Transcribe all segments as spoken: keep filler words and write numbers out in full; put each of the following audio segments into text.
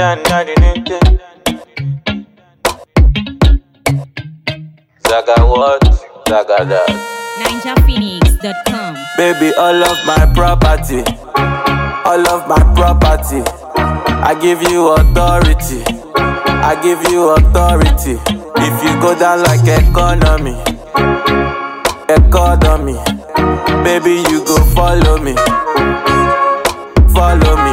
Zaga what? Zaga that. ninja phoenix dot com. Baby, all of my property, all of my property. I give you authority, I give you authority. If you go down like economy, economy, baby, you go follow me, follow me.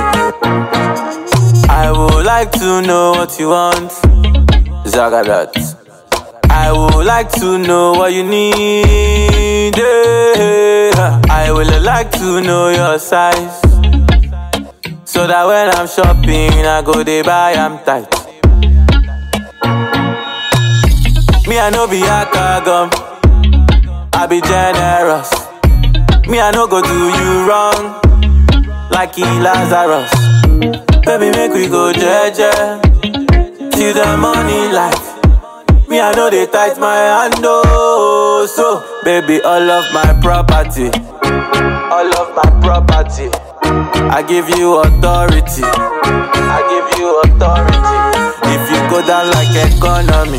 I would like to know what you want, Zaga that. I would like to know what you need, yeah. I would like to know your size, so that when I'm shopping, I go dey buy am tight. Me, I no be akagum, I be generous. Me, I no go do you wrong, like he Lazarus. Baby, make we go jeje, till the morning light. Me, I know they tight my hand, oh. So, baby, all of my property, all of my property. I give you authority, I give you authority. If you go down like economy,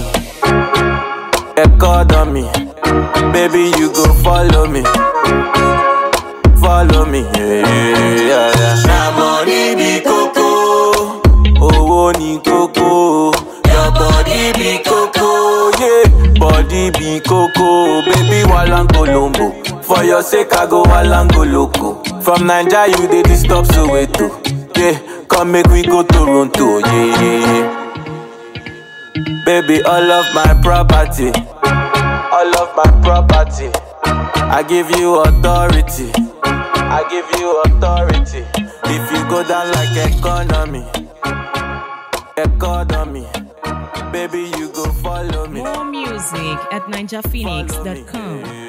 economy, baby, you go follow me, follow me, yeah, yeah, yeah. Na money be coco, oh, ni coco. Your body be coco, yeah. Body be coco, baby, walang colombo. For your sake, I go walang loco. From Naija, you dey disturb Soweto, yeah. Come make we go Toronto, yeah, yeah, yeah. Baby, all of my property, all of my property. I give you authority, I give you authority. If you go down like economy, economy, baby, you go follow me. More music at ninja phoenix dot com.